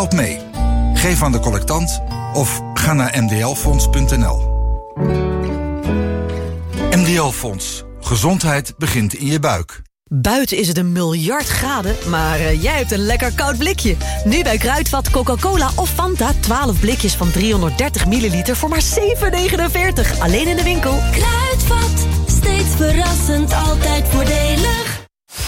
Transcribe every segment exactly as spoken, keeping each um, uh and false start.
Help mee. Geef aan de collectant of ga naar m d l fonds punt n l. M D L-fonds. Gezondheid begint in je buik. Buiten is het een miljard graden, maar uh, jij hebt een lekker koud blikje. Nu bij Kruidvat, Coca-Cola of Fanta. twaalf blikjes van driehonderddertig milliliter voor maar zeven negenenveertig. Alleen in de winkel. Kruidvat, steeds verrassend, altijd voordelig.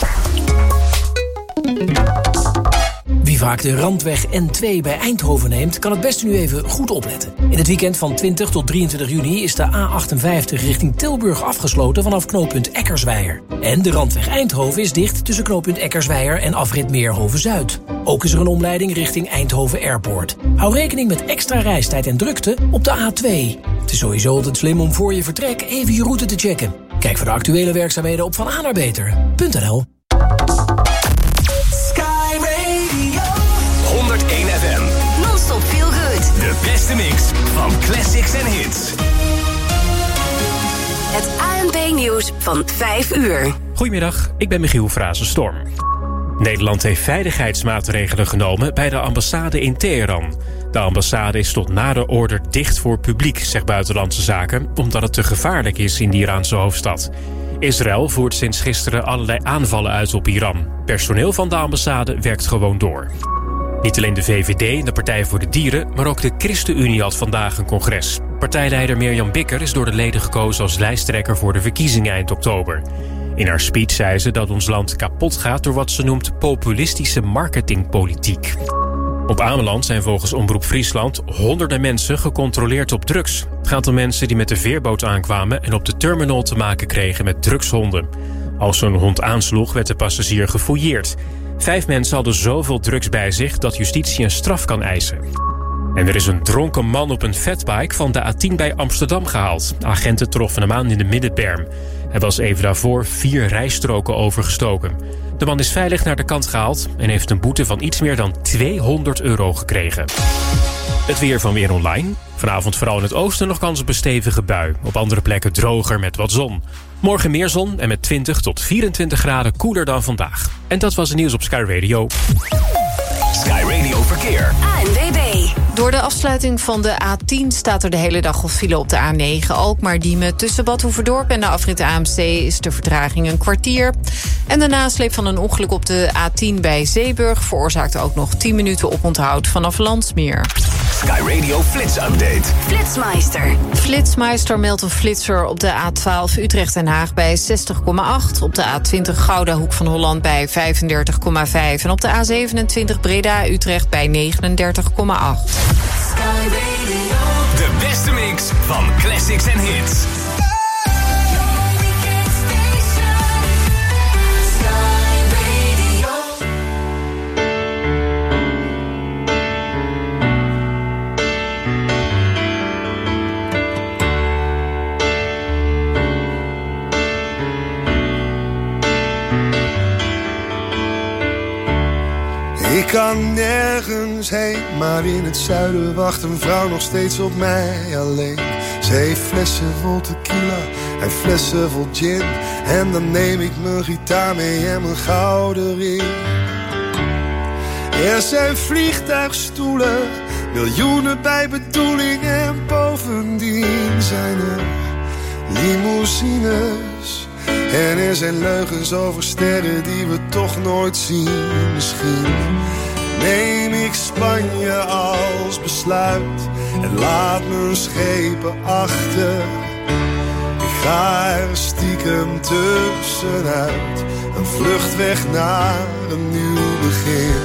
Wie vaak de Randweg N twee bij Eindhoven neemt, kan het beste nu even goed opletten. In het weekend van twintig tot drieëntwintig juni is de A achtenvijftig richting Tilburg afgesloten vanaf knooppunt Eckersweijer. En de Randweg Eindhoven is dicht tussen knooppunt Eckersweijer en afrit Meerhoven-Zuid. Ook is er een omleiding richting Eindhoven Airport. Hou rekening met extra reistijd en drukte op de A twee. Het is sowieso altijd slim om voor je vertrek even je route te checken. Kijk voor de actuele werkzaamheden op van a naar beter punt n l. honderdéén F M. Non-stop feel good. De beste mix van classics en hits. Het A N P-nieuws van vijf uur. Goedemiddag, ik ben Michiel Frazenstorm. Nederland heeft veiligheidsmaatregelen genomen bij de ambassade in Teheran. De ambassade is tot nader order dicht voor publiek, zegt Buitenlandse Zaken, omdat het te gevaarlijk is in de Iraanse hoofdstad. Israël voert sinds gisteren allerlei aanvallen uit op Iran. Personeel van de ambassade werkt gewoon door. Niet alleen de V V D en de Partij voor de Dieren, maar ook de ChristenUnie had vandaag een congres. Partijleider Mirjam Bikker is door de leden gekozen als lijsttrekker voor de verkiezingen eind oktober. In haar speech zei ze dat ons land kapot gaat door wat ze noemt populistische marketingpolitiek. Op Ameland zijn volgens Omroep Friesland honderden mensen gecontroleerd op drugs. Het gaat om mensen die met de veerboot aankwamen en op de terminal te maken kregen met drugshonden. Als zo'n hond aansloeg, werd de passagier gefouilleerd. Vijf mensen hadden zoveel drugs bij zich dat justitie een straf kan eisen. En er is een dronken man op een fatbike van de A tien bij Amsterdam gehaald. Agenten troffen hem aan in de middenberm. Hij was even daarvoor vier rijstroken overgestoken. De man is veilig naar de kant gehaald en heeft een boete van iets meer dan tweehonderd euro gekregen. Het weer van Weer Online. Vanavond vooral in het oosten nog kans op een stevige bui. Op andere plekken droger met wat zon. Morgen meer zon en met twintig tot vierentwintig graden koeler dan vandaag. En dat was het nieuws op Sky Radio. Sky Radio Verkeer. A N W B. Door de afsluiting van de A tien staat er de hele dag al file op de A negen. Alkmaar-Diemen tussen Bad Hoeverdorp en de afrit A M C is de vertraging een kwartier. En de nasleep van een ongeluk op de A tien bij Zeeburg veroorzaakte ook nog tien minuten oponthoud vanaf Landsmeer. Sky Radio Flits Update. Flitsmeister. Flitsmeister meldt een flitser op de A twaalf Utrecht-Den Haag bij zestig komma acht. Op de A twintig Gouda Hoek van Holland bij vijfendertig komma vijf. En op de A zevenentwintig Breda-Utrecht bij negenendertig komma acht. Sky Radio. De beste mix van classics en hits. Ik kan nergens heen, maar in het zuiden wacht een vrouw nog steeds op mij alleen. Ze heeft flessen vol tequila en flessen vol gin. En dan neem ik mijn gitaar mee en mijn gouden ring. Er zijn vliegtuigstoelen, miljoenen bij bedoeling. En bovendien zijn er limousines. En er zijn leugens over sterren die we toch nooit zien. Misschien neem ik Spanje als besluit en laat mijn schepen achter. Ik ga er stiekem tussenuit, een vluchtweg naar een nieuw begin.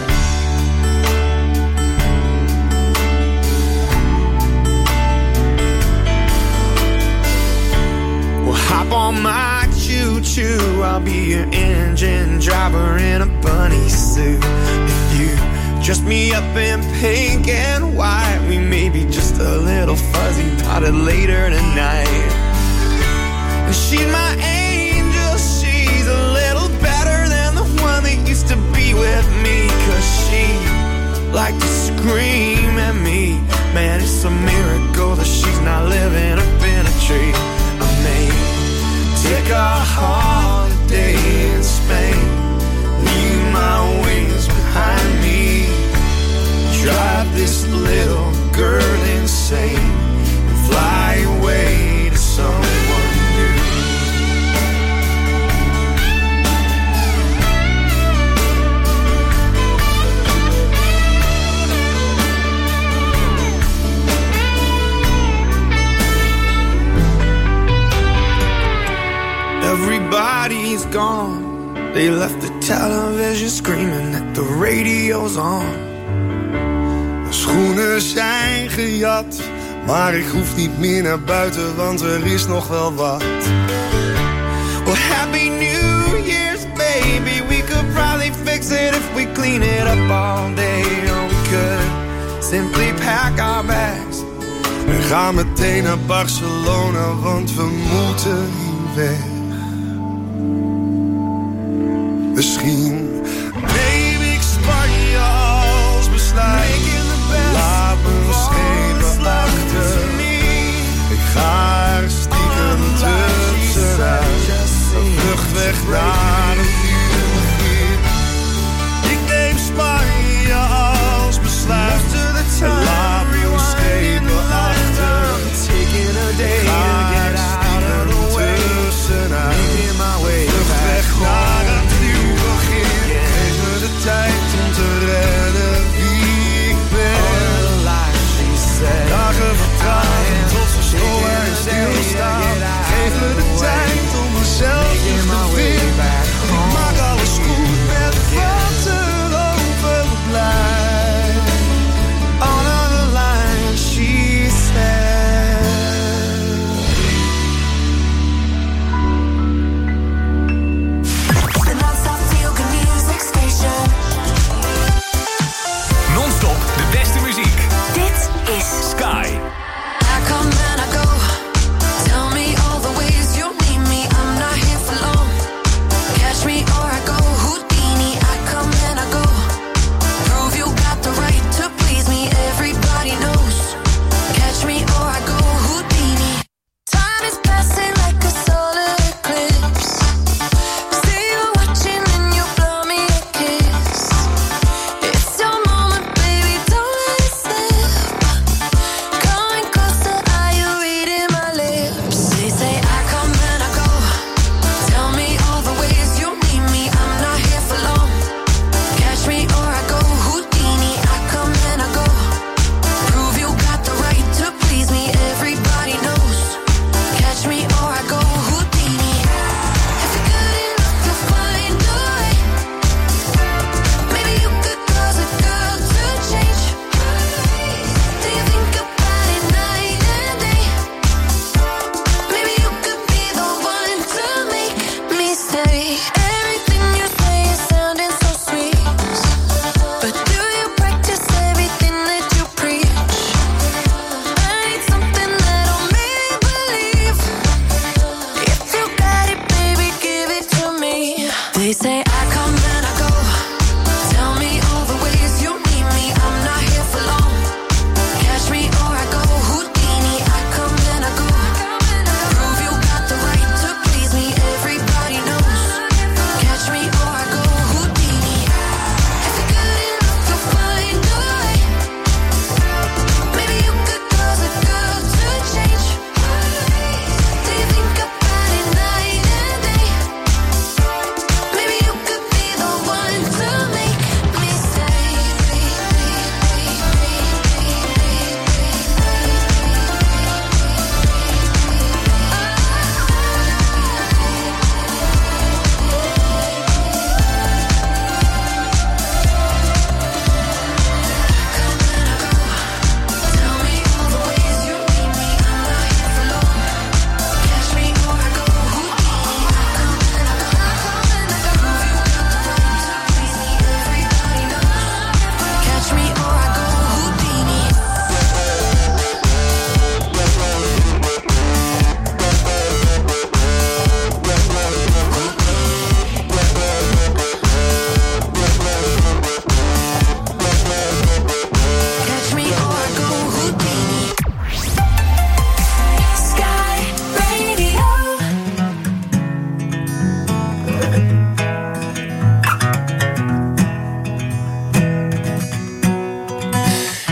Well, hop on my choo-choo, I'll be your engine driver in a bunny suit. If you dress me up in pink and white, we may be just a little fuzzy potted later tonight. And she's my angel, she's a little better than the one that used to be with me. Cause she liked to scream at me. Man, it's a miracle that she's not living up in a tree. I may take a holiday in Spain, leave my wings behind me, try this little girl insane and fly away to someone new. Everybody's gone. They left the television screaming that the radio's on. Mijn schoenen zijn gejat, maar ik hoef niet meer naar buiten, want er is nog wel wat. Well, happy New Year's, baby. We could probably fix it if we clean it up all day. Or we could simply pack our bags en ga meteen naar Barcelona, want we moeten hier weg. Misschien neem ik Spanje als besluit. Laat me schepen achter. Ik ga er stiekem tussenuit. Een vlucht weg naar een nieuw begin. Ik neem Spanje als besluit. En laat me schepen achter. Ik ga er stiekem tussenuit. Vlucht weg naar een nieuw begin.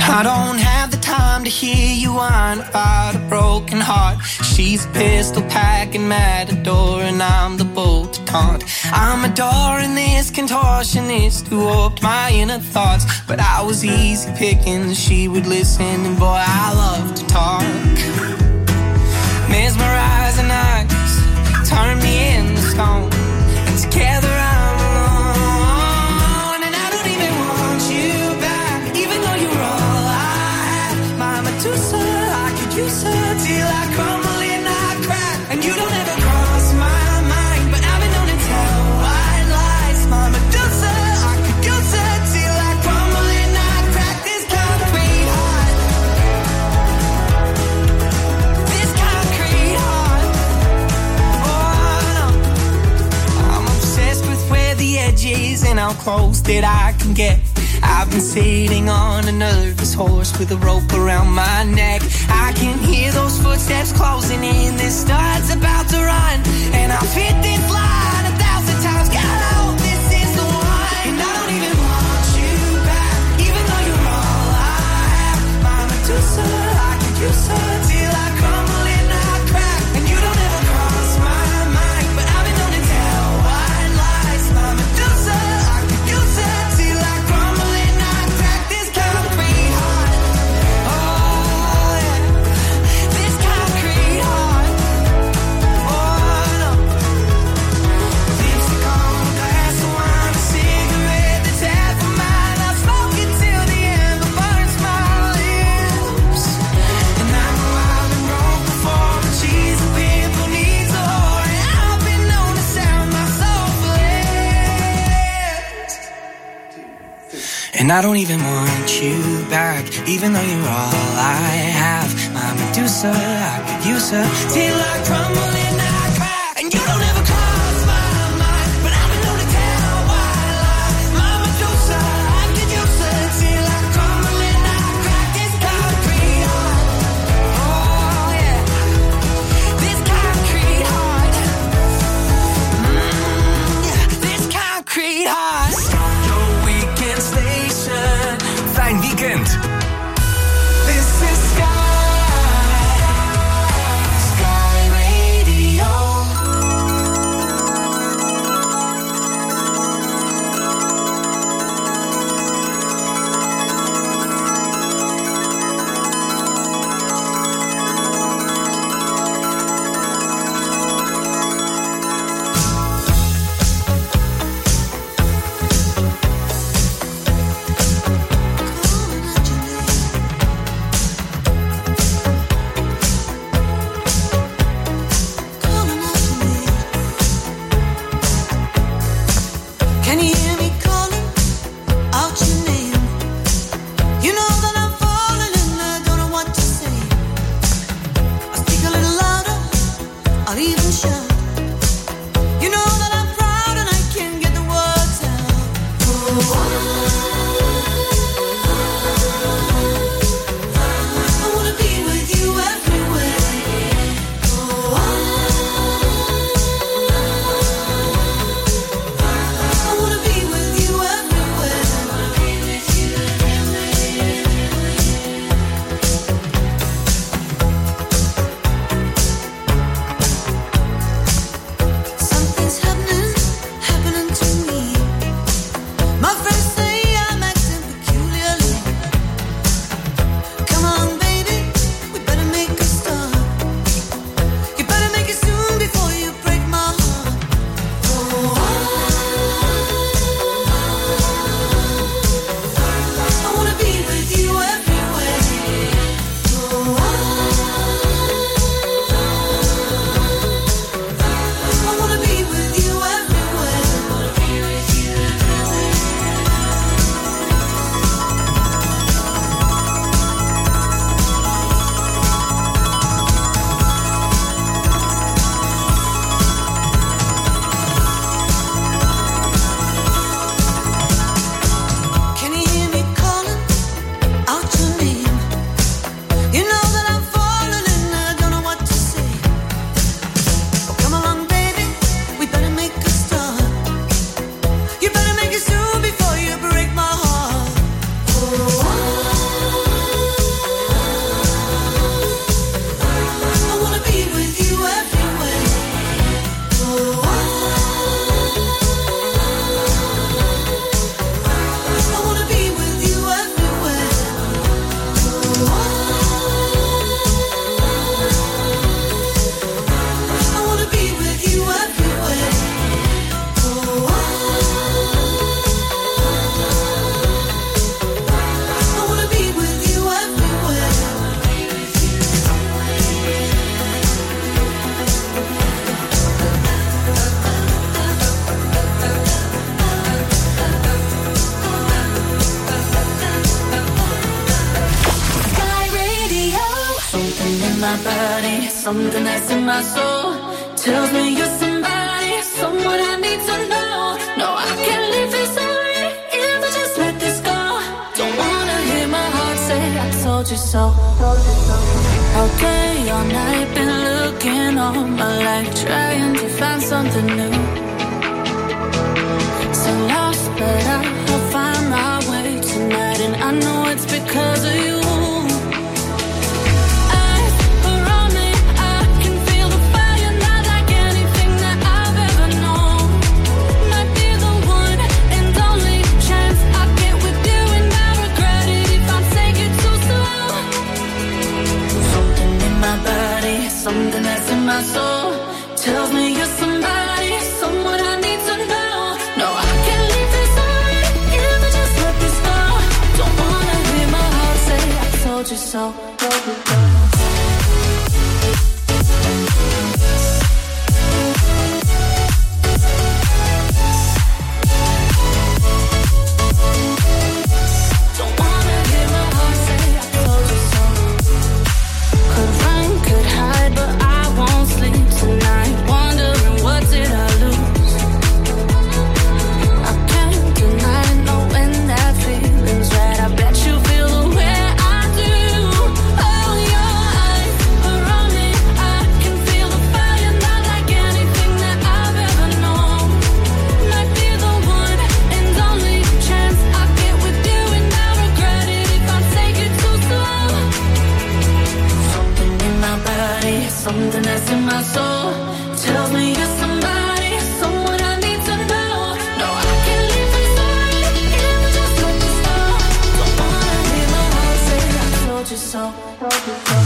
I don't have the time to hear you whine about a broken heart. She's a pistol packing matador and I'm the bull to taunt. I'm adoring this contortionist who warped my inner thoughts, but I was easy picking, she would listen, and boy, I love to talk. Mesmerizing eyes turn me into stone, and together I'm alone, and I don't even want you back, even though you're all I have. My Medusa, I could use her till I crumble and I crack, and you don't ever cross my mind, but I've been known to tell white lies. My Medusa, I could use her till I crumble and I crack. This concrete heart, this concrete heart. Oh no, I'm obsessed with where the edge is and how close that I can get. I've been sitting on a nervous horse with a rope around my neck. I can hear those footsteps closing in. This start's about to run, and I've hit this line a thousand times. God, I hope this is the one. And I don't even want you back, even though you're all I have. My Medusa, I could use her till I crumble and I crack, and you don't ever cross my mind, but I've been known to tell white lies. My Medusa, I could use her till I crumble and I crack. This concrete heart, oh yeah, this concrete heart, oh no. Lipstick on a glass of wine, a cigarette that's half a mile. I smoke it till the end burns my lips, and I know I've been broke before, but she's a pimple needs a whore, and I've been known to sound my soul for less. And I don't even want you back, even though you're all I have. My Medusa, I could use her till I crumble and I crack, and you don't ever cross my mind, but I've been known to tell white lies. My Medusa, I could use her till I crumble and I crack. This concrete heart, oh yeah, this concrete heart, mm, yeah, this concrete heart. Your weekend station. Fijn weekend. This is Sky, Sky Radio. my body, something that's in my soul tells me you're somebody, someone I need to know. No, I can't leave this away if I just let this go. Don't wanna hear my heart say I told you so. Okay, all night been looking all my life, trying to find something new. So lost, but I'll find my way tonight, and I know it's because of you. Something that's in my soul tells me you're somebody, someone I need to know. No, I can't leave this away if I just let this go. Don't wanna hear my heart say I told you so. Told you so. Something that's in my soul tells me you're somebody, someone I need to know. No, I can't leave this away if I just let this go. Don't wanna hear my heart say I told you so. Told you so.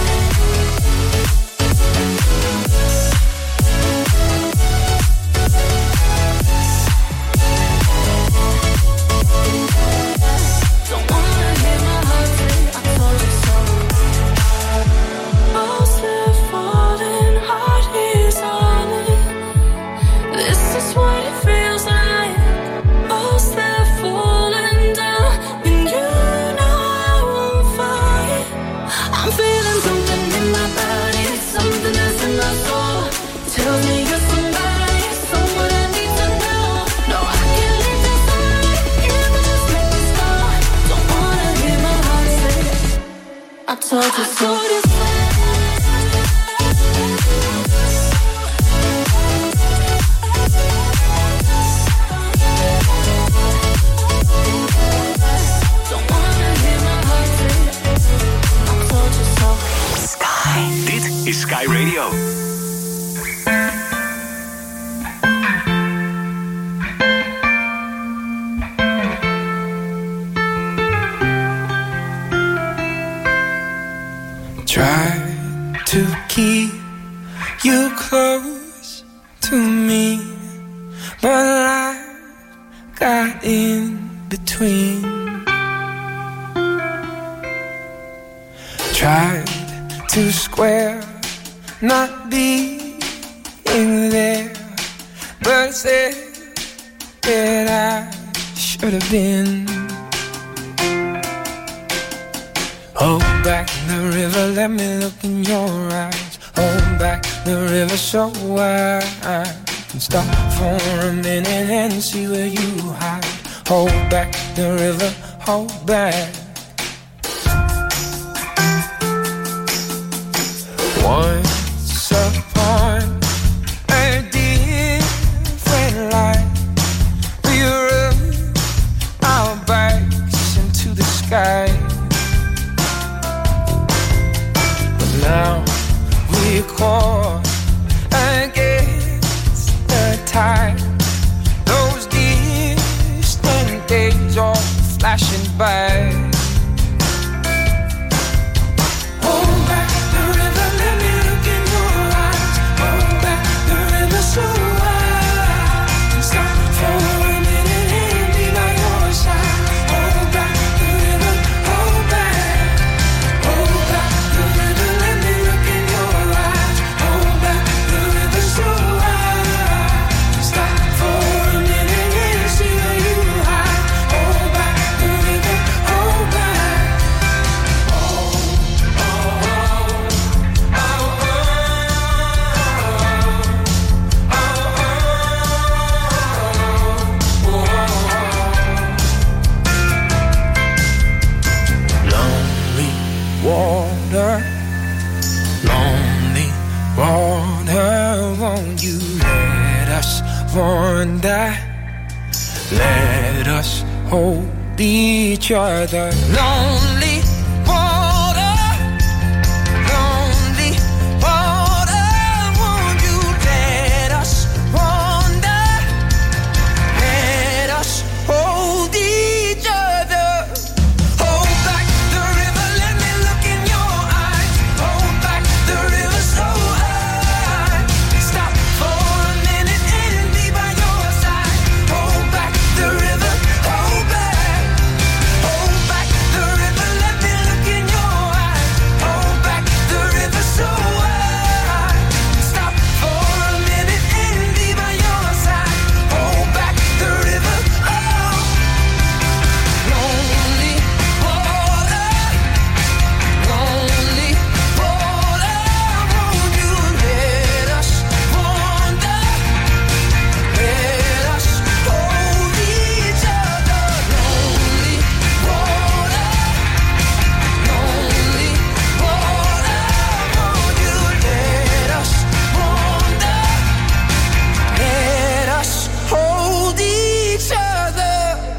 I told you so. Don't wanna hear my heart say I told you so. Sky. Dit is Sky Radio. Try to keep you close to me, but life got in between. Tried to square not being there, but said that I should have been. Hold back the river, let me look in your eyes. Hold back the river so I can stop for a minute and see where you hide. Hold back the river, hold back. Once upon a different life, we rode our bikes into the sky. Now we're caught against the tide. Those distant days are flashing by. Hold back the river, let me look in your eyes. Hold back the river so I can stop for a minute and be by your side. Hold back the river, hold back. Hold back the river. Stop for a minute and see where you hide. Hold back the river, hold water, lonely water, won't you let us wander? Let us hold each other. Lonely water, lonely water, won't you let us wander? Let us hold each other. Hold back the river, let me look in your eyes. Hold back the river so high. Stop for a minute and be by your side. Hold back the river, hold back. Hold back the river, let me look in your eyes. Hold back the river so high. Stop for a minute and be by your side. Hold back the river, oh. Lonely water, lonely water, won't you let us wander? Let us hold each other. Lonely water, lonely water, won't you let us wander? Let us hold each other.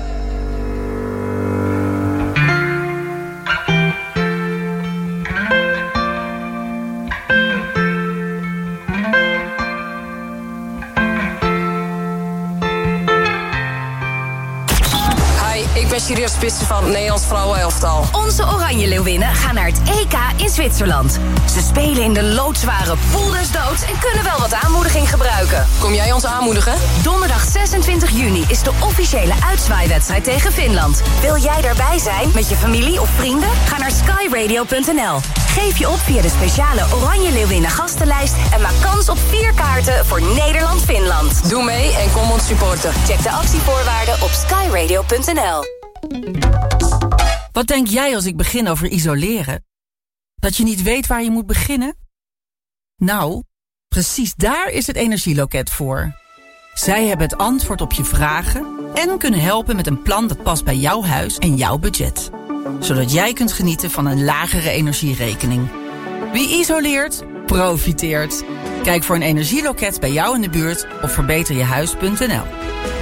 Hi, ik ben Shiria Spitsen van het Nederlands vrouwenelftal. Onze Oranje Leeuwinnen gaan naar het E K in Zwitserland. Ze spelen in de loodzware pool des doods en kunnen wel wat aanmoediging gebruiken. Kom jij ons aanmoedigen? Donderdag zesentwintig juni is de officiële uitzwaaiwedstrijd tegen Finland. Wil jij daarbij zijn met je familie of vrienden? Ga naar skyradio punt n l. Geef je op via de speciale Oranje Leeuwinnen gastenlijst en maak kans op vier kaarten voor Nederland-Finland. Doe mee en kom ons supporten. Check de actievoorwaarden op skyradio punt n l. Wat denk jij als ik begin over isoleren? Dat je niet weet waar je moet beginnen? Nou, precies daar is het Energieloket voor. Zij hebben het antwoord op je vragen en kunnen helpen met een plan dat past bij jouw huis en jouw budget. Zodat jij kunt genieten van een lagere energierekening. Wie isoleert, profiteert. Kijk voor een energieloket bij jou in de buurt op verbeter je huis punt n l.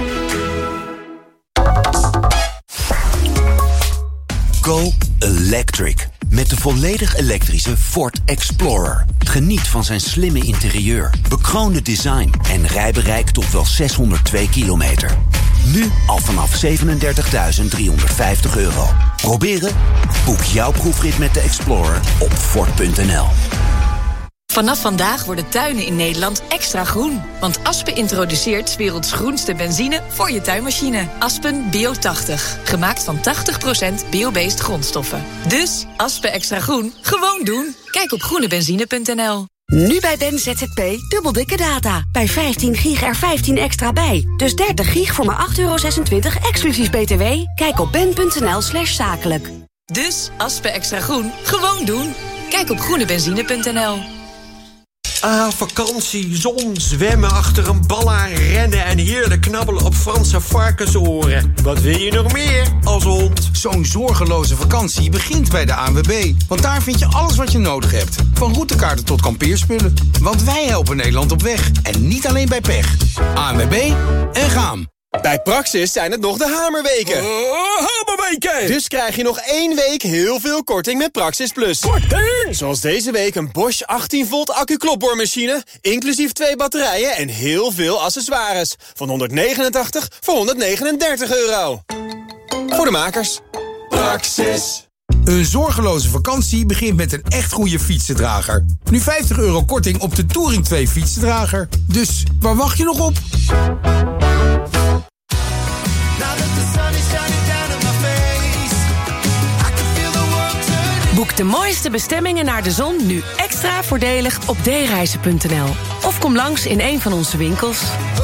Go Electric. Met de volledig elektrische Ford Explorer. Geniet van zijn slimme interieur, bekroonde design en rijbereik tot wel zeshonderdtwee kilometer. Nu al vanaf zevenendertigduizend driehonderdvijftig euro. Proberen? Boek jouw proefrit met de Explorer op Ford punt n l. Vanaf vandaag worden tuinen in Nederland extra groen. Want Aspen introduceert 's werelds groenste benzine voor je tuinmachine. Aspen Bio tachtig. Gemaakt van tachtig procent bio-based grondstoffen. Dus Aspen extra groen, gewoon doen. Kijk op groene benzine punt n l. Nu bij Ben Z Z P dubbel dikke data. Bij vijftien gig er vijftien extra bij. Dus dertig gig voor maar acht euro zesentwintig exclusief B T W. Kijk op ben punt n l slash zakelijk. Dus Aspen extra groen, gewoon doen. Kijk op groene benzine punt n l. Ah, vakantie, zon, zwemmen, achter een bal aan rennen en heerlijk knabbelen op Franse varkensoren. Wat wil je nog meer als hond? Zo'n zorgeloze vakantie begint bij de A N W B. Want daar vind je alles wat je nodig hebt. Van routekaarten tot kampeerspullen. Want wij helpen Nederland op weg. En niet alleen bij pech. A N W B en gaan. Bij Praxis zijn het nog de hamerweken. Oh, hamerweken! Dus krijg je nog één week heel veel korting met Praxis Plus. Korting! Zoals deze week een Bosch achttien volt accu-klopboormachine, inclusief twee batterijen en heel veel accessoires. Van honderdnegenentachtig voor honderdnegenendertig euro. Voor de makers. Praxis. Een zorgeloze vakantie begint met een echt goede fietsendrager. Nu vijftig euro korting op de Touring twee fietsendrager. Dus waar wacht je nog op? Boek de mooiste bestemmingen naar de zon nu extra voordelig op d reizen punt n l. Of kom langs in een van onze winkels.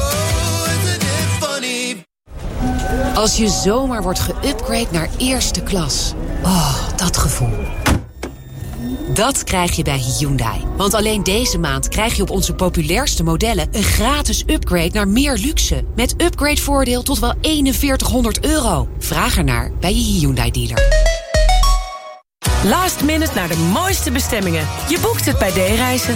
Als je zomaar wordt geüpgrade naar eerste klas. Oh, dat gevoel. Dat krijg je bij Hyundai. Want alleen deze maand krijg je op onze populairste modellen een gratis upgrade naar meer luxe. Met upgradevoordeel tot wel veertienhonderd euro. Vraag ernaar bij je Hyundai dealer. Last minute naar de mooiste bestemmingen. Je boekt het bij D-reizen.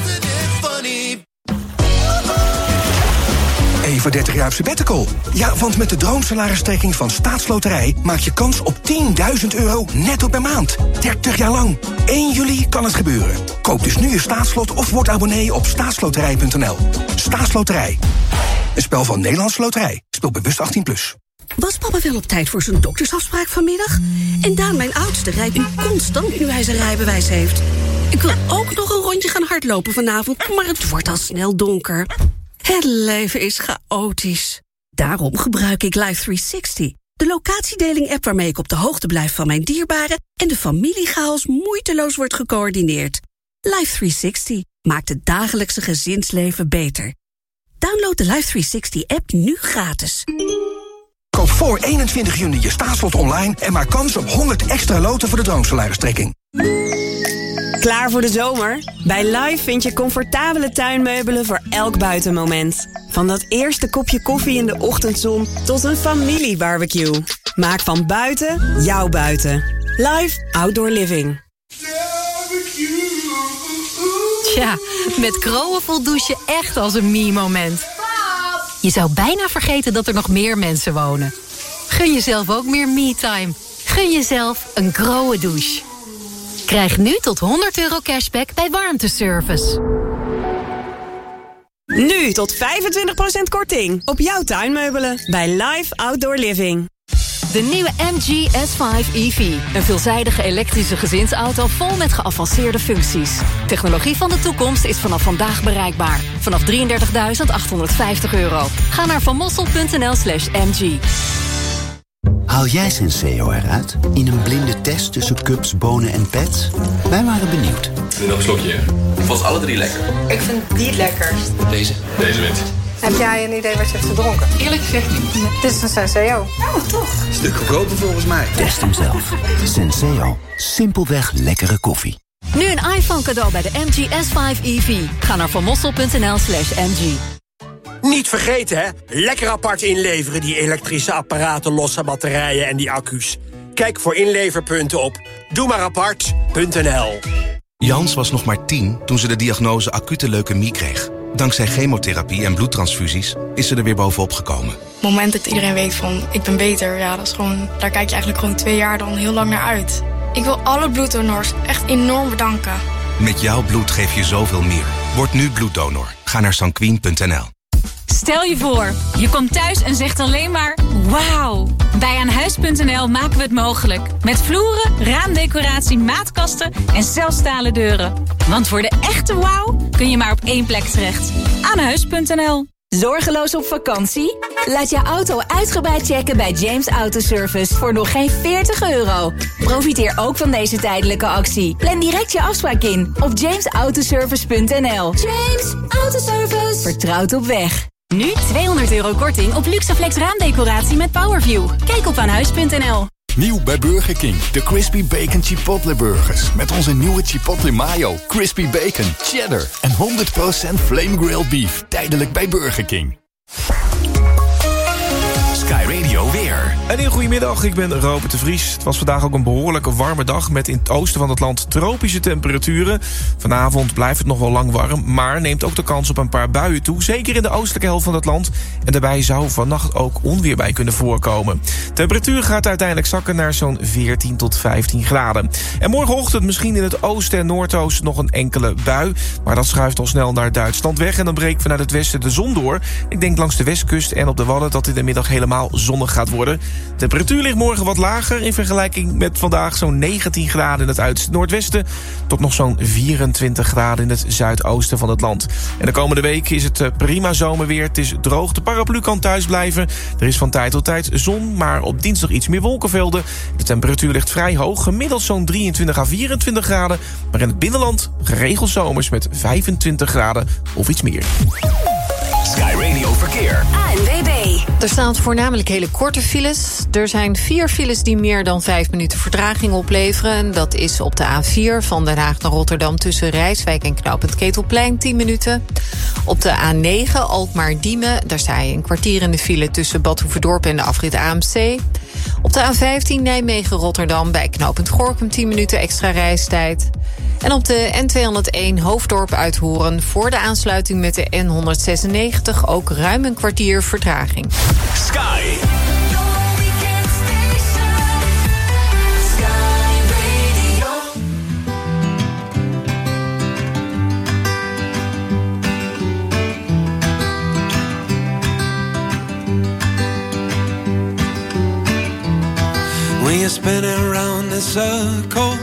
Even dertig jaar op sabbatical. Ja, want met de droomsalaristrekking van Staatsloterij maak je kans op tienduizend euro netto per maand. dertig jaar lang. één juli kan het gebeuren. Koop dus nu je staatslot of word abonnee op staatsloterij punt n l. Staatsloterij. Een spel van Nederlandse Loterij. Speel bewust achttien plus. Was papa wel op tijd voor zijn doktersafspraak vanmiddag? En Daan, mijn oudste, rijdt nu constant nu hij zijn rijbewijs heeft. Ik wil ook nog een rondje gaan hardlopen vanavond, maar het wordt al snel donker. Het leven is chaotisch. Daarom gebruik ik Life driehonderdzestig. De locatiedeling-app waarmee ik op de hoogte blijf van mijn dierbaren en de familiechaos moeiteloos wordt gecoördineerd. Life driehonderdzestig maakt het dagelijkse gezinsleven beter. Download de Life driehonderdzestig-app nu gratis. Koop voor eenentwintig juni je staatslot online en maak kans op honderd extra loten voor de droomsalaristrekking. Klaar voor de zomer? Bij Live vind je comfortabele tuinmeubelen voor elk buitenmoment. Van dat eerste kopje koffie in de ochtendzon tot een familiebarbecue. Maak van buiten jouw buiten. Live Outdoor Living. Tja, met Kroon voelt douchen echt als een me-moment. Je zou bijna vergeten dat er nog meer mensen wonen. Gun jezelf ook meer me-time. Gun jezelf een Kroon douche. Krijg nu tot honderd euro cashback bij Warmteservice. Nu tot vijfentwintig procent korting op jouw tuinmeubelen bij Live Outdoor Living. De nieuwe M G S vijf E V. Een veelzijdige elektrische gezinsauto vol met geavanceerde functies. Technologie van de toekomst is vanaf vandaag bereikbaar. Vanaf drieëndertigduizend achthonderdvijftig euro. Ga naar vanmossel punt n l slash m g. Haal jij Senseo eruit in een blinde test tussen cups, bonen en pets? Wij waren benieuwd. Nog een slokje, hè? Ik vond alle drie lekker. Ik vind die het lekkerst. Deze? Deze wint. Heb jij een idee wat je hebt gedronken? Eerlijk gezegd niet. Nee. Dit is een Senseo. Oh, toch? Stuk goedkoper volgens mij. Test hem zelf. Senseo. Simpelweg lekkere koffie. Nu een iPhone cadeau bij de M G S vijf E V. Ga naar vanmossel punt n l slash m g. Niet vergeten, hè? Lekker apart inleveren, die elektrische apparaten, losse batterijen en die accu's. Kijk voor inleverpunten op doe maar apart punt n l. Jans was nog maar tien toen ze de diagnose acute leukemie kreeg. Dankzij chemotherapie en bloedtransfusies is ze er weer bovenop gekomen. Het moment dat iedereen weet van ik ben beter, ja, dat is gewoon, daar kijk je eigenlijk gewoon twee jaar dan heel lang naar uit. Ik wil alle bloeddonors echt enorm bedanken. Met jouw bloed geef je zoveel meer. Word nu bloeddonor. Ga naar sanquin punt n l. Stel je voor, je komt thuis en zegt alleen maar wauw. Bij aanhuis punt n l maken we het mogelijk. Met vloeren, raamdecoratie, maatkasten en zelfs stalen deuren. Want voor de echte wauw kun je maar op één plek terecht. aanhuis punt n l. Zorgeloos op vakantie? Laat je auto uitgebreid checken bij James Autoservice voor nog geen veertig euro. Profiteer ook van deze tijdelijke actie. Plan direct je afspraak in op james autoservice punt n l. James Autoservice. Vertrouwd op weg. Nu tweehonderd euro korting op Luxaflex raamdecoratie met Powerview. Kijk op aanhuis punt n l. Nieuw bij Burger King. De Crispy Bacon Chipotle Burgers. Met onze nieuwe Chipotle Mayo, Crispy Bacon, Cheddar en honderd procent Flame Grilled Beef. Tijdelijk bij Burger King. Sky Radio weer. Een heel goedemiddag, ik ben Robert de Vries. Het was vandaag ook een behoorlijk warme dag met in het oosten van het land tropische temperaturen. Vanavond blijft het nog wel lang warm, maar neemt ook de kans op een paar buien toe. Zeker in de oostelijke helft van het land. En daarbij zou vannacht ook onweer bij kunnen voorkomen. De temperatuur gaat uiteindelijk zakken naar zo'n veertien tot vijftien graden. En morgenochtend misschien in het oosten en noordoosten nog een enkele bui. Maar dat schuift al snel naar Duitsland weg en dan breekt vanuit het westen de zon door. Ik denk langs de westkust en op de Wadden dat in de middag helemaal zonnig gaat worden. De temperatuur ligt morgen wat lager in vergelijking met vandaag zo'n negentien graden in het uiterste noordwesten tot nog zo'n vierentwintig graden in het zuidoosten van het land. En de komende week is het prima zomerweer. Het is droog, de paraplu kan thuis blijven. Er is van tijd tot tijd zon, maar op dinsdag iets meer wolkenvelden. De temperatuur ligt vrij hoog, gemiddeld zo'n drieëntwintig à vierentwintig graden. Maar in het binnenland geregeld zomers met vijfentwintig graden of iets meer. Sky Radio Verkeer. A N W B. Er staan voornamelijk hele korte files. Er zijn vier files die meer dan vijf minuten vertraging opleveren. Dat is op de A vier van Den Haag naar Rotterdam tussen Rijswijk en knooppunt Ketelplein tien minuten. Op de A negen Alkmaar-Diemen, daar sta je een kwartier in de file tussen Bad Hoeverdorp en de afrit A M C. Op de A vijftien Nijmegen-Rotterdam bij knooppunt Gorinchem tien minuten extra reistijd. En op de N tweehonderdéén Hoofddorp Uithoren voor de aansluiting met de N honderdzesennegentig ook ruim een kwartier vertraging. Sky. When you're spinning around in circles,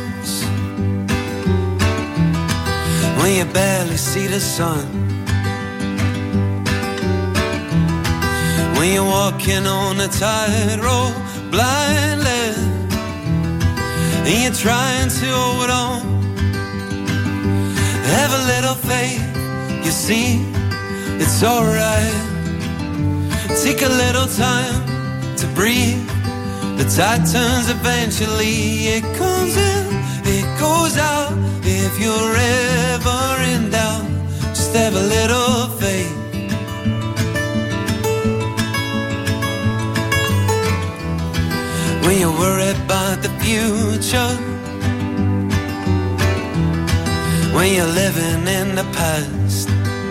when you barely see the sun, when you're walking on a tightrope blindly, and you're trying to hold on, have a little faith, you see, it's alright. Take a little time to breathe. The tide turns eventually, it comes in, it goes out. If you're ever in doubt, just have a little faith. When you're worried about the future, when you're living in the past,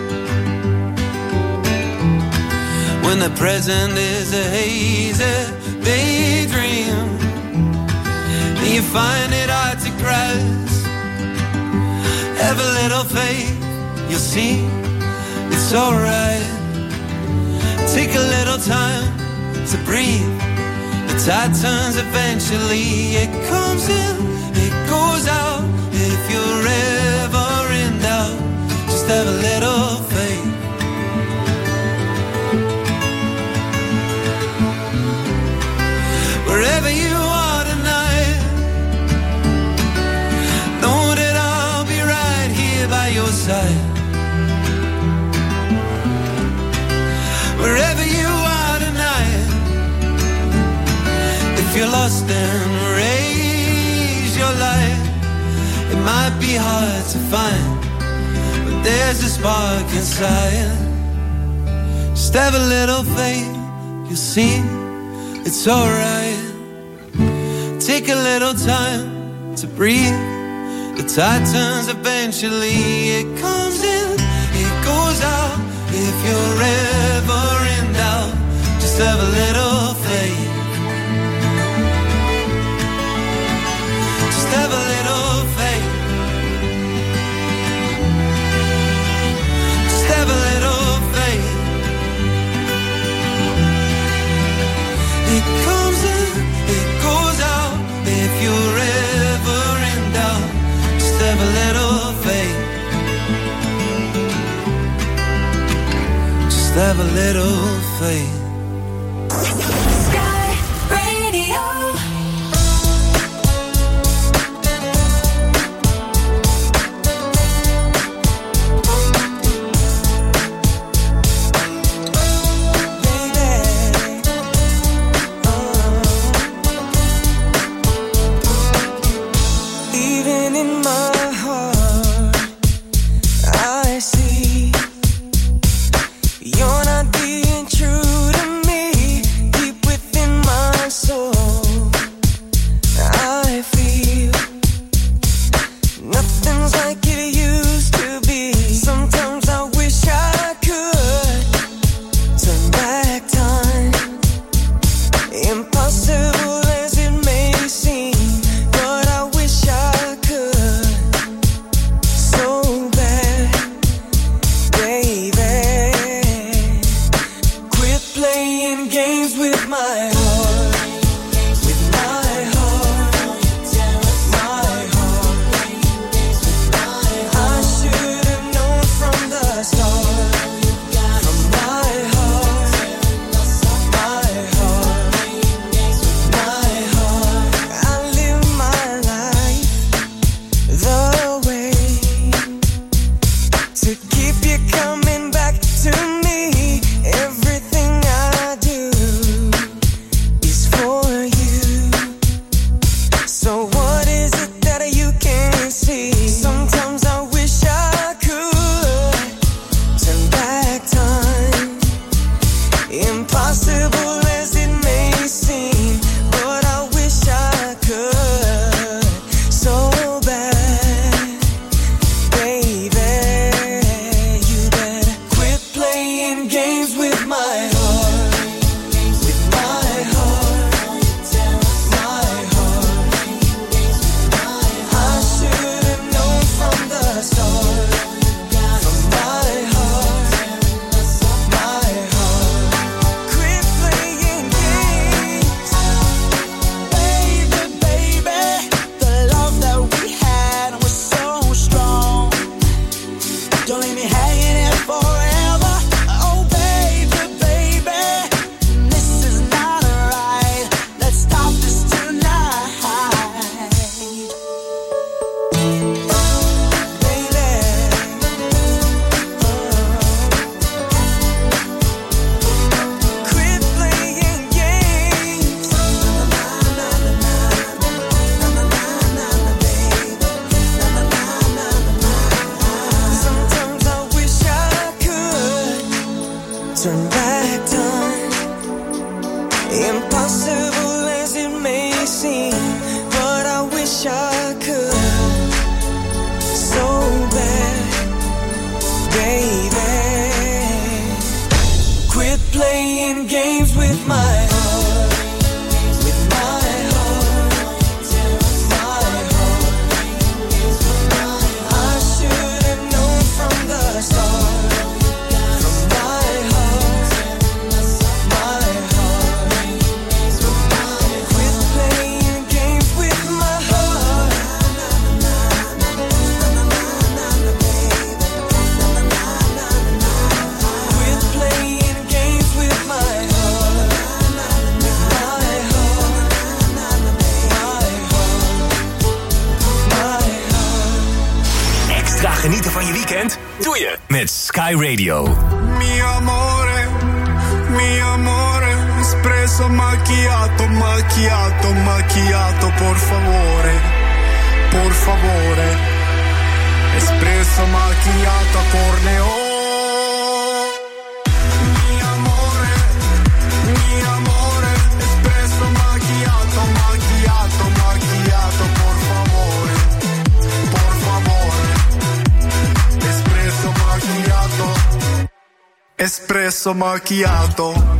when the present is a hazy daydream, and you find it hard to grasp, have a little faith, you'll see, it's alright. Take a little time to breathe. The tide turns eventually, it comes in, it goes out. If you're ever in doubt, just have a little faith. Wherever you are tonight, know that I'll be right here by your side. Wherever you are tonight, if you're lost then raise your light. It might be hard to find, but there's a spark inside. Just have a little faith, you'll see, it's alright. Take a little time to breathe. The tide turns eventually, it comes in, it goes out. If you're ever in doubt, just have a little faith. Just have a little faith. Just have a little faith. It comes in, it goes out. If you're ever in doubt, just have a little faith. Just have a little faith. Sky Radio. Impossible as it may seem, but I wish I could. genieten van je weekend? Doe je met Sky Radio. Mi amore, mi amore, espresso macchiato, macchiato, macchiato, por favore, por favore, espresso macchiato, corneo. Mi amore, mi amore, espresso macchiato, macchiato, macchiato, por favore, por favore, espresso macchiato, espresso macchiato.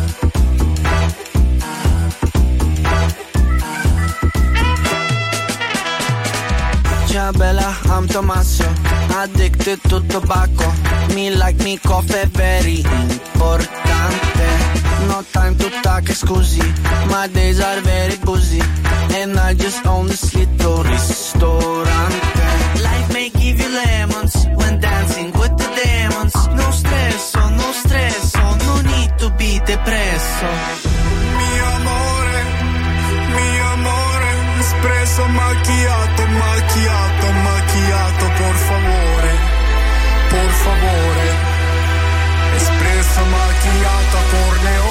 Ciao bella, I'm Tommaso, addicted to tobacco. Me like me coffee, very importante. No time to talk, scusi, my days are very busy. And I just own this little ristorante. Life may give you lemons when dancing with the demons. No stresso, no stresso, no need to be depresso. Mi amore, mi amore, espresso macchiato, macchiato, macchiato, por favore, por favore, espresso macchiato, corneo.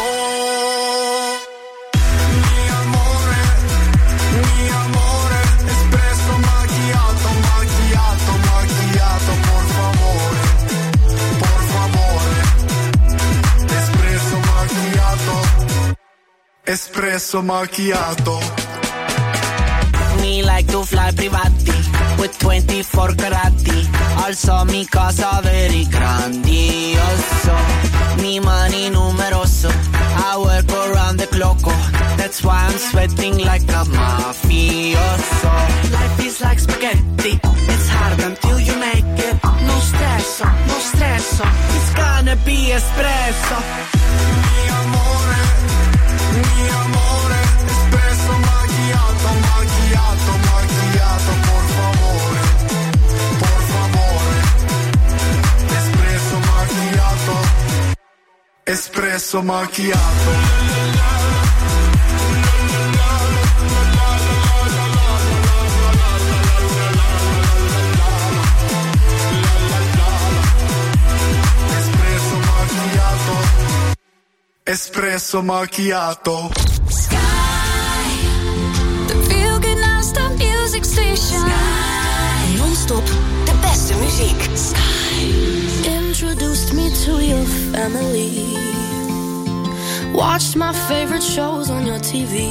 Mi amore, mi amore, espresso macchiato, macchiato, macchiato, por favore, por favore, espresso macchiato, espresso macchiato. Me like to fly privati with twenty-four carati. Also mi casa very grandioso. Mi money numeroso. I work around the clock. That's why I'm sweating like a mafioso. Life is like spaghetti. It's hard until you make it. No stresso, no stresso. It's gonna be espresso. Mi amore, mi amore, espresso macchiato, macchiato, macchiato, por favore, por favore, espresso macchiato, espresso macchiato. Espresso macchiato. Sky, the feel good non-stop music station. Sky, non-stop de beste muziek. Sky introduced me to your family. Watched my favorite shows on your T V.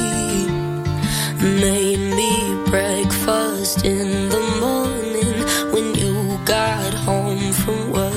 Made me breakfast in the morning when you got home from work.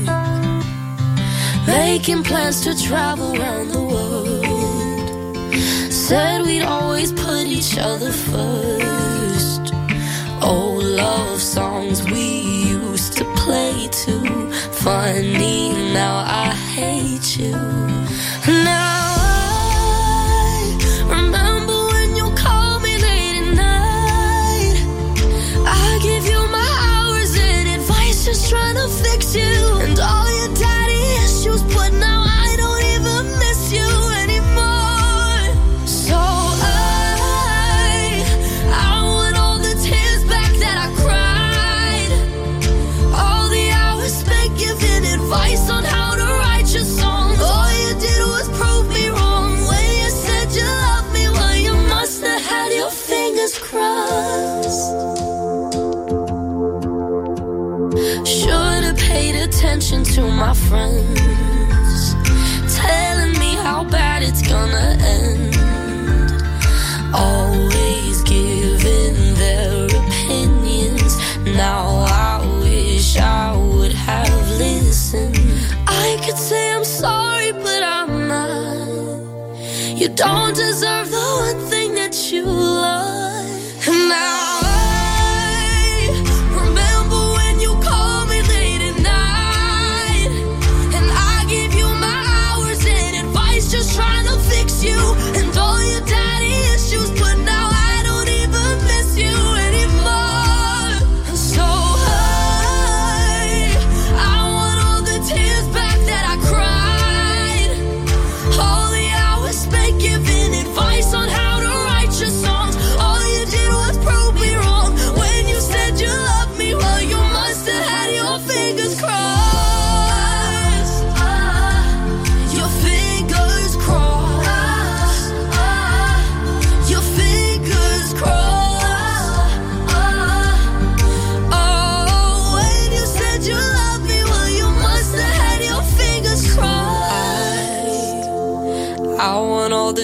Making plans to travel around the world. Said we'd always put each other first. Old love songs we used to play too. Funny, now I hate you. Now I remember when you called me late at night. I give you my hours and advice, just trying to fix you. And all your daddy issues, but now I don't even miss you anymore. So I, I want all the tears back that I cried. All the hours spent giving advice on how to write your songs. All you did was prove me wrong when you said you loved me. Well, you must have had your fingers crossed. Should have paid attention to my friends, telling me how bad it's gonna end. Always giving their opinions. Now I wish I would have listened. I could say I'm sorry, but I'm not. You don't deserve the one thing that you love. And now just trying to fix you and all your daddy issues, but now I don't even miss you anymore. So I, I want all the tears back that I cried. All the hours spent giving advice.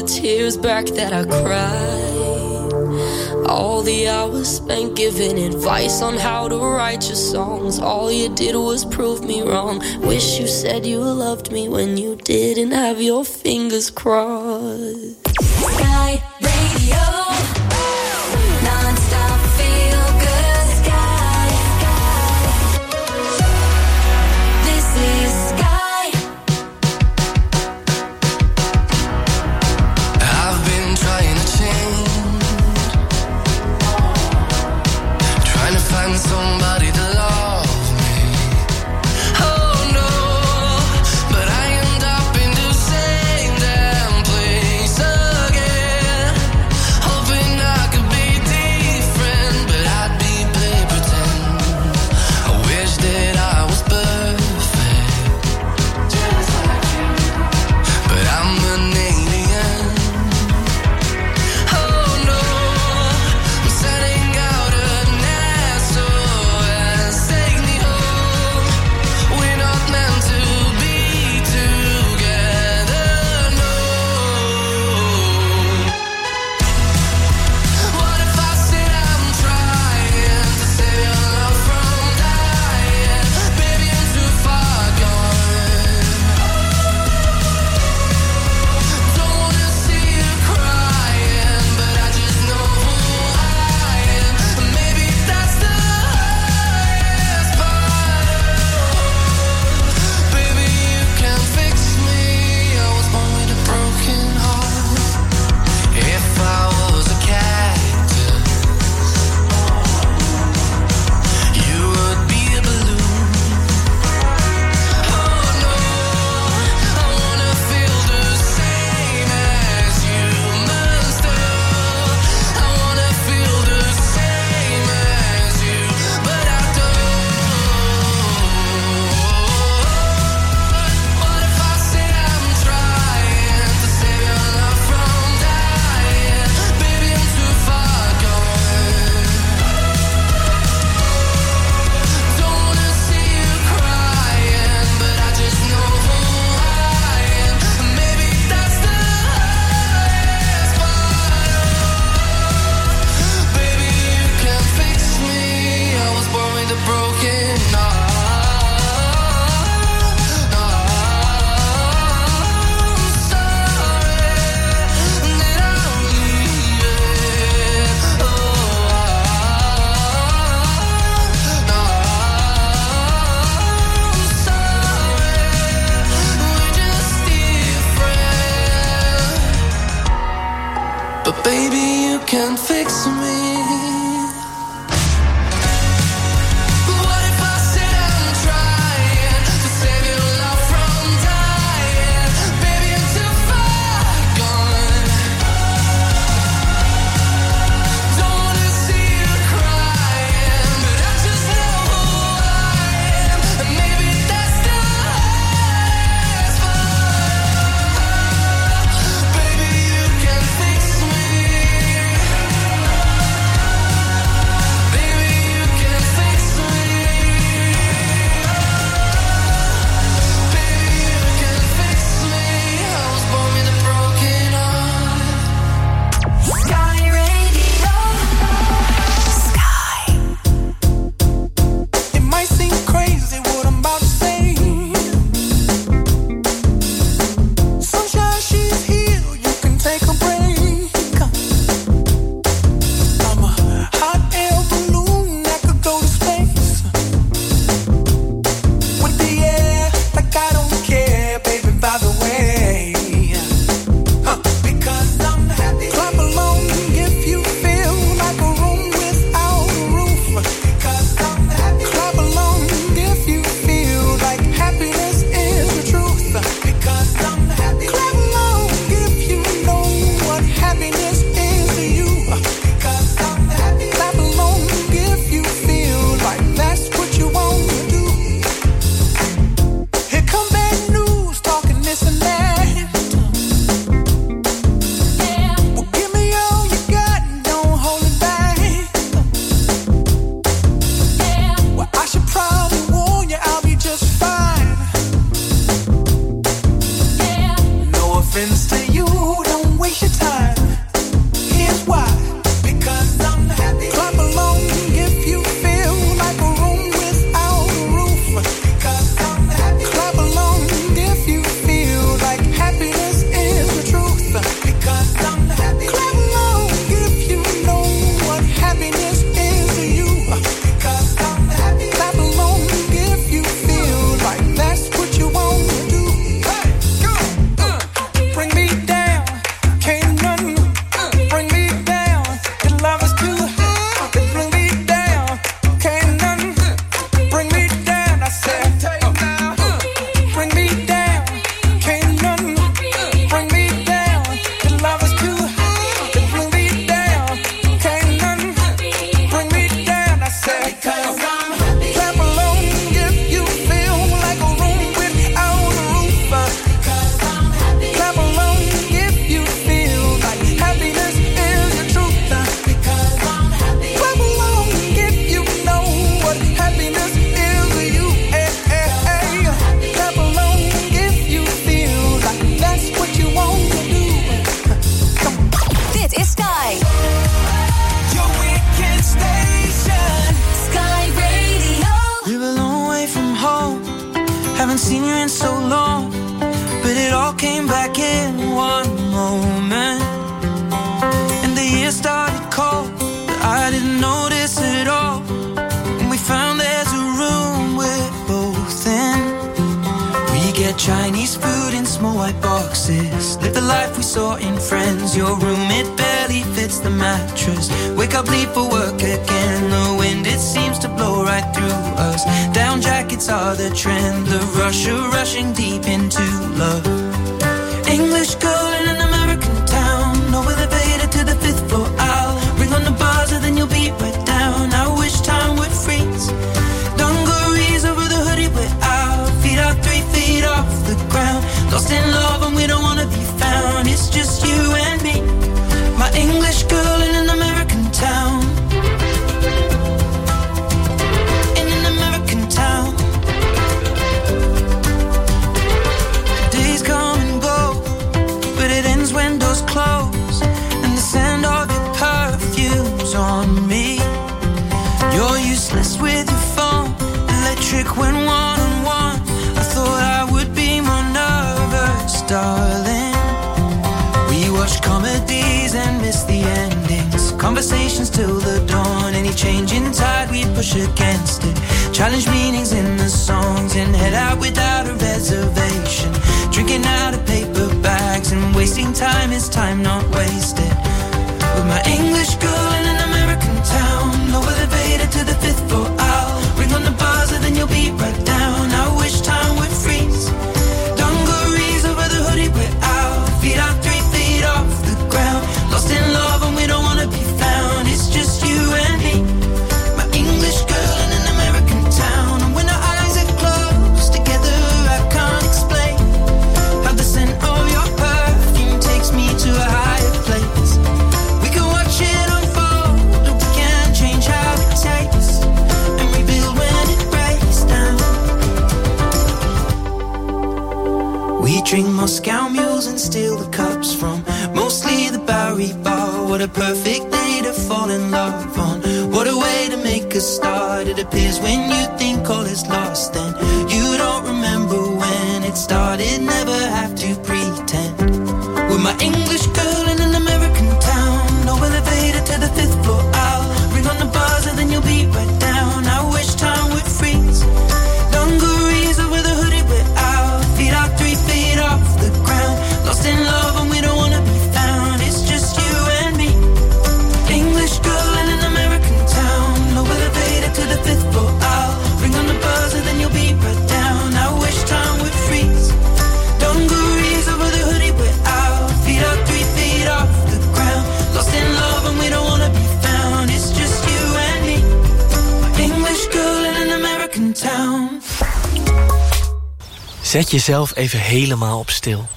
tears back that I cried. All the hours spent giving advice on how to write your songs. All you did was prove me wrong. Wish you said you loved me when you didn't have your fingers crossed. Sky Radio. Non-stop feel good. Sky. This is Sky. I've been trying to change, trying to find somebody to love me. Oh no, but I end up in the same damn place came back in one moment, and the year started cold, but I didn't notice it all. And we found there's a room we're both in. We get Chinese food in small white boxes, live the life we saw in Friends. Your room, it barely fits the mattress. Wake up, leave for work again. The wind, it seems to blow right through us. Down jackets are the trend, the rush of rushing deep into love. English girl in an American town, no elevator to the fifth floor. I'll ring on the buzzer, then you'll be right down. I wish time would freeze. Dungarees over the hoodie, we're out. Feet out three feet off the ground. Lost in love and we don't wanna be found. It's just you and me, my English girl in an American town. In an American town. Days come and go, but it ends when doors close, and the scent of your perfume's on me. You're useless with your phone, electric when one-on-one. I thought I would be more nervous, darling. We watch comedies and miss the endings, conversations till the dawn. Any change in tide, we push against it. Challenge meanings in the songs and head out without a reservation. Drinking out of paper bags and wasting time is time not wasted. With my English girl in an American town, no elevator to the fifth floor. I'll ring on the buzzer, then you'll be right down. I wish time would freeze. Dungarees over the hoodie, we're out. Feet out three feet off the ground. Lost in love and we don't wanna be found. It's just you and me, my English girl in an American town. And when our eyes are closed together, I can't explain how the scent of your perfume takes me to a higher place. We can watch it unfold, or we can change how it tastes and rebuild when it breaks down. We drink Moscow mules and steal the cups from mostly the Bowery Bar. What a perfect day to fall in love on. What a way to make a start. It appears when you think all is lost, then you don't remember when it started. Never have to pretend. With my English girl in an American town, no elevator to the fifth floor. I'll ring on the buzzer, then you'll be right down. I wish time would freeze. Dungarees over the hoodie, we're out. Feet out three feet off the ground. Lost in love and we don't wanna be found. It's just you and me, English girl in an American town. No elevator to the fifth floor. I'll ring on the buzzer, then you'll be right down. I wish time would freeze. Dungarees over the hoodie, we're out. Feet out three feet off the ground. Lost in love and we don't wanna be found. It's just you and me, English girl in an American town. Zet jezelf even helemaal op stil.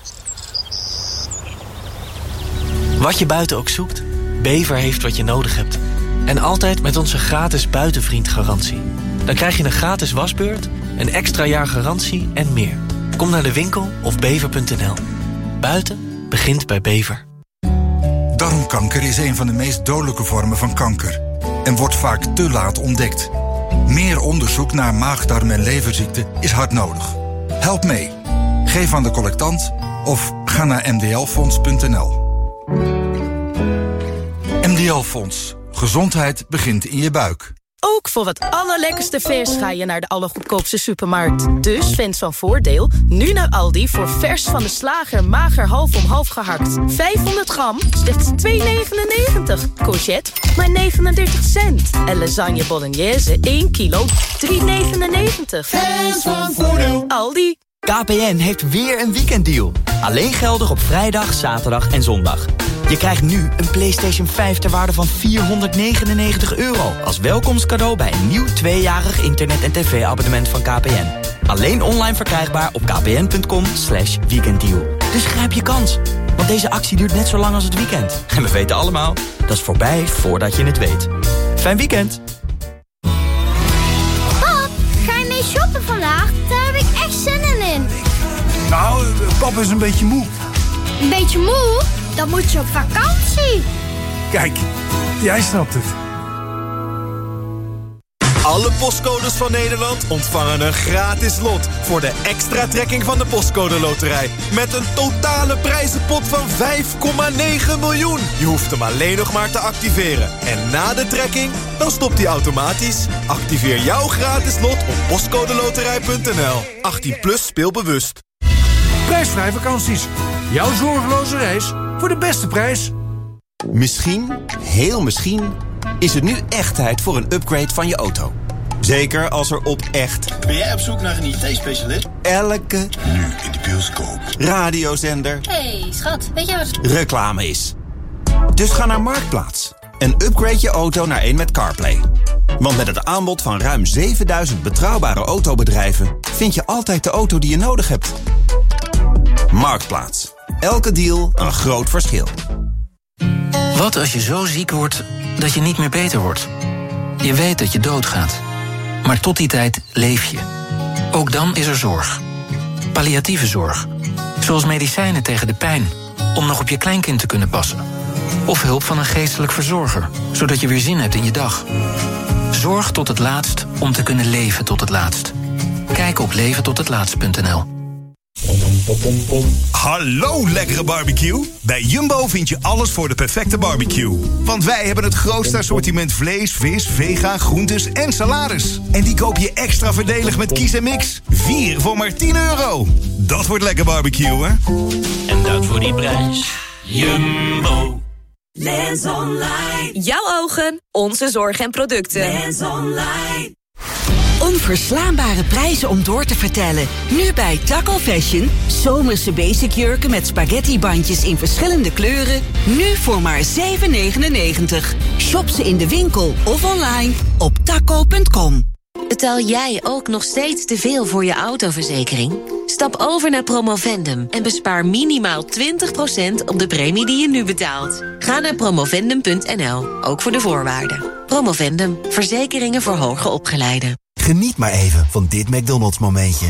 Wat je buiten ook zoekt, Bever heeft wat je nodig hebt. En altijd met onze gratis buitenvriendgarantie. Dan krijg je een gratis wasbeurt, een extra jaar garantie en meer. Kom naar de winkel of bever punt n l. Buiten begint bij Bever. Darmkanker is een van de meest dodelijke vormen van kanker en wordt vaak te laat ontdekt. Meer onderzoek naar maagdarm- en leverziekten is hard nodig. Help mee. Geef aan de collectant of ga naar m d l fonds punt n l. M D L Fonds. Gezondheid begint in je buik. Ook voor het allerlekkerste vers ga je naar de allergoedkoopste supermarkt. Dus fans van Voordeel, nu naar Aldi voor vers van de slager mager half om half gehakt. vijfhonderd gram, slechts twee negenennegentig. Courgette, maar negenendertig cent. En lasagne bolognese, één kilo, drie negenennegentig. Fans van Voordeel. Aldi. K P N heeft weer een weekenddeal. Alleen geldig op vrijdag, zaterdag en zondag. Je krijgt nu een PlayStation vijf ter waarde van vierhonderdnegenennegentig euro... als welkomstcadeau bij een nieuw tweejarig internet- en tv-abonnement van K P N. Alleen online verkrijgbaar op kpn.com slash weekenddeal. Dus grijp je kans, want deze actie duurt net zo lang als het weekend. En we weten allemaal, dat is voorbij voordat je het weet. Fijn weekend! Pap, ga je mee shoppen vandaag? Daar heb ik echt zin in. Nou, pap is een beetje moe. Een beetje moe? Dan moet je op vakantie. Kijk, jij snapt het. Alle postcodes van Nederland ontvangen een gratis lot voor de extra trekking van de Postcode Loterij. Met een totale prijzenpot van vijf komma negen miljoen. Je hoeft hem alleen nog maar te activeren. En na de trekking, dan stopt hij automatisch. Activeer jouw gratis lot op postcodeloterij punt n l. achttien plus, speel bewust. Prijsvrij vakanties. Jouw zorgeloze reis voor de beste prijs. Misschien, heel misschien, is het nu echt tijd voor een upgrade van je auto. Zeker als er op echt... Ben jij op zoek naar een I T-specialist? Elke... Nu in de bioscoop. Radiozender... Hey, schat, weet jij wat... reclame is. Dus ga naar Marktplaats en upgrade je auto naar een met CarPlay. Want met het aanbod van ruim zevenduizend betrouwbare autobedrijven... vind je altijd de auto die je nodig hebt. Marktplaats. Elke deal een groot verschil. Wat als je zo ziek wordt dat je niet meer beter wordt? Je weet dat je doodgaat. Maar tot die tijd leef je. Ook dan is er zorg. Palliatieve zorg. Zoals medicijnen tegen de pijn. Om nog op je kleinkind te kunnen passen. Of hulp van een geestelijk verzorger. Zodat je weer zin hebt in je dag. Zorg tot het laatst om te kunnen leven tot het laatst. Kijk op leven tot het laatst punt n l. Hallo lekkere barbecue. Bij Jumbo vind je alles voor de perfecte barbecue. Want wij hebben het grootste assortiment vlees, vis, vega, groentes en salades. En die koop je extra voordelig met Kies en Mix. Vier voor maar tien euro. Dat wordt lekker barbecue, hè? En dat voor die prijs. Jumbo. Lens Online. Jouw ogen, onze zorg en producten. Lens Online. Onverslaanbare prijzen om door te vertellen. Nu bij Taco Fashion. Zomerse basic jurken met spaghettibandjes in verschillende kleuren. Nu voor maar zeven negenennegentig. Shop ze in de winkel of online op taco punt com. Betaal jij ook nog steeds te veel voor je autoverzekering? Stap over naar Promovendum en bespaar minimaal twintig procent op de premie die je nu betaalt. Ga naar promovendum punt n l, ook voor de voorwaarden. Promovendum, verzekeringen voor hoger opgeleiden. Geniet maar even van dit McDonald's momentje.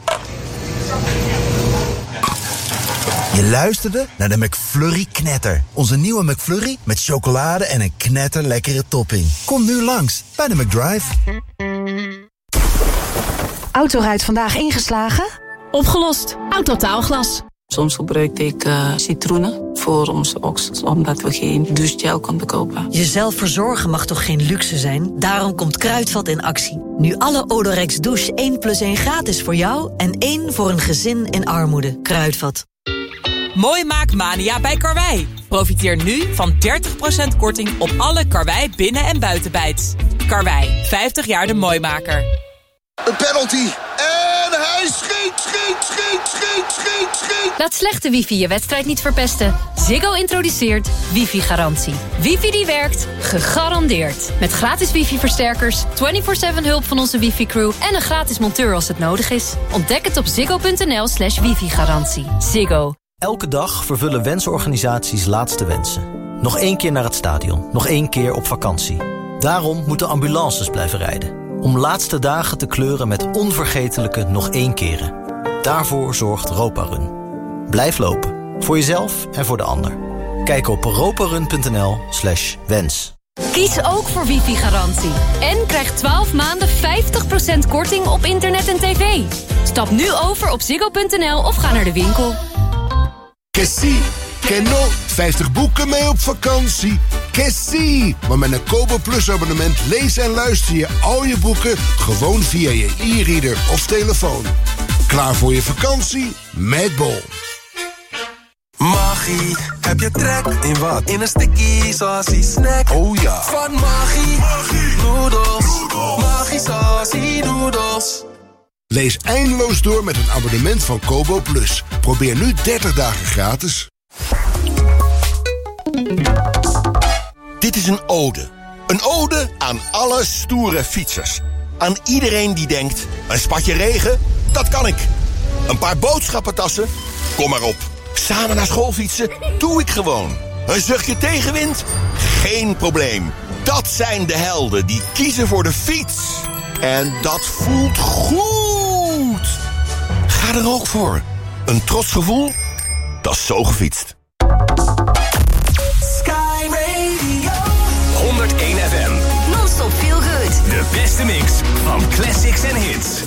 Je luisterde naar de McFlurry Knetter. Onze nieuwe McFlurry met chocolade en een knetterlekkere topping. Kom nu langs bij de McDrive. Autoruit vandaag ingeslagen? Opgelost. Autotaalglas. Soms gebruikte ik uh, citroenen voor onze oksels, omdat we geen douchegel konden kopen. Jezelf verzorgen mag toch geen luxe zijn? Daarom komt Kruidvat in actie. Nu alle Odorex douche één plus één gratis voor jou en één voor een gezin in armoede. Kruidvat. Mooi Maakmania bij Karwei. Profiteer nu van dertig procent korting op alle Karwei binnen- en buitenbijts. Karwei, vijftig jaar de mooimaker. Een penalty. En hij schiet, schiet, schiet, schiet, schiet, schiet. Laat slechte wifi je wedstrijd niet verpesten. Ziggo introduceert wifi-garantie. Wifi die werkt, gegarandeerd. Met gratis wifi-versterkers, vierentwintig zeven hulp van onze wifi-crew... en een gratis monteur als het nodig is. Ontdek het op ziggo punt n l slash wifi-garantie. Ziggo. Elke dag vervullen wensorganisaties laatste wensen. Nog één keer naar het stadion, nog één keer op vakantie. Daarom moeten ambulances blijven rijden. Om laatste dagen te kleuren met onvergetelijke nog één keren. Daarvoor zorgt Roparun. Blijf lopen, voor jezelf en voor de ander. Kijk op roparun punt n l slash wens. Kies ook voor wifi-garantie. En krijg twaalf maanden vijftig procent korting op internet en tv. Stap nu over op ziggo punt n l of ga naar de winkel. Kessie, Kenno, vijftig boeken mee op vakantie. Kessie, maar met een Kobo Plus abonnement lees en luister je al je boeken gewoon via je e-reader of telefoon. Klaar voor je vakantie met Bol. Maggie, heb je trek in wat? In een sticky saucy snack. Oh ja. Van Maggie, Maggie. Noodles, Maggie saucy noodles. Lees eindeloos door met een abonnement van Kobo Plus. Probeer nu dertig dagen gratis. Dit is een ode. Een ode aan alle stoere fietsers. Aan iedereen die denkt, een spatje regen, dat kan ik. Een paar boodschappentassen, kom maar op. Samen naar school fietsen, doe ik gewoon. Een zuchtje tegenwind, geen probleem. Dat zijn de helden die kiezen voor de fiets. En dat voelt goed. Ga er ook voor. Een trots gevoel, dat is zo gefietst. Sky Radio. honderdéén F M. Non-stop feel good. De beste beste mix van classics en hits.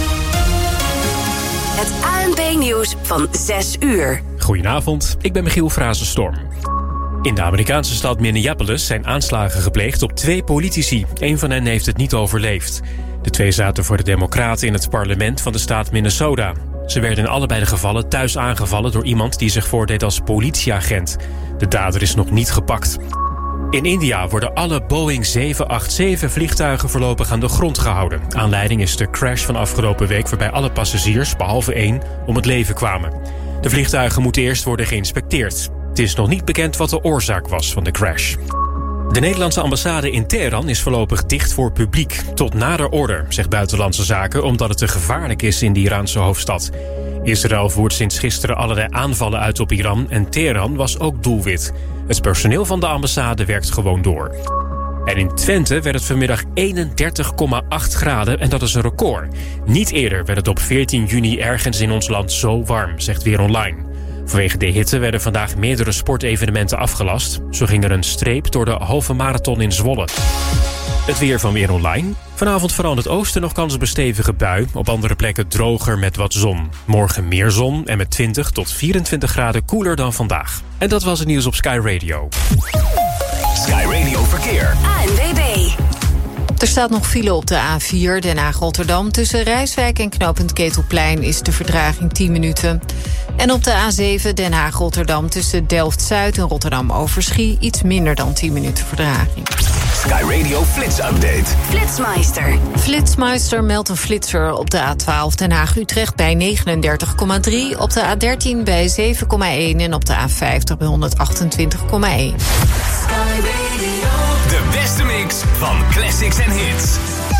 Het A N P-nieuws van zes uur. Goedenavond, ik ben Michiel Frazenstorm. In de Amerikaanse stad Minneapolis zijn aanslagen gepleegd op twee politici. Eén van hen heeft het niet overleefd. De twee zaten voor de Democraten in het parlement van de staat Minnesota. Ze werden in allebei de gevallen thuis aangevallen door iemand die zich voordeed als politieagent. De dader is nog niet gepakt. In India worden alle Boeing zeven acht zeven vliegtuigen voorlopig aan de grond gehouden. Aanleiding is de crash van afgelopen week waarbij alle passagiers, behalve één, om het leven kwamen. De vliegtuigen moeten eerst worden geïnspecteerd. Het is nog niet bekend wat de oorzaak was van de crash. De Nederlandse ambassade in Teheran is voorlopig dicht voor publiek. Tot nader order, zegt Buitenlandse Zaken, omdat het te gevaarlijk is in de Iraanse hoofdstad. Israël voert sinds gisteren allerlei aanvallen uit op Iran en Teheran was ook doelwit. Het personeel van de ambassade werkt gewoon door. En in Twente werd het vanmiddag eenendertig komma acht graden en dat is een record. Niet eerder werd het op veertien juni ergens in ons land zo warm, zegt Weer Online. Vanwege de hitte werden vandaag meerdere sportevenementen afgelast. Zo ging er een streep door de halve marathon in Zwolle. Het weer van Weer Online. Vanavond vooral in het oosten nog kans op een stevige bui. Op andere plekken droger met wat zon. Morgen meer zon en met twintig tot vierentwintig graden koeler dan vandaag. En dat was het nieuws op Sky Radio. Sky Radio Verkeer. A N W B. Er staat nog file op de A vier Den Haag-Rotterdam. Tussen Rijswijk en knooppunt Ketelplein is de vertraging tien minuten. En op de A zeven Den Haag-Rotterdam tussen Delft-Zuid en Rotterdam-Overschie iets minder dan tien minuten vertraging. Sky Radio Flits Update. Flitsmeister. Flitsmeister meldt een flitser op de A twaalf Den Haag-Utrecht bij negenendertig komma drie... op de A dertien bij zeven komma één en op de A vijftig bij honderdachtentwintig komma één. De beste mix van classics en hits.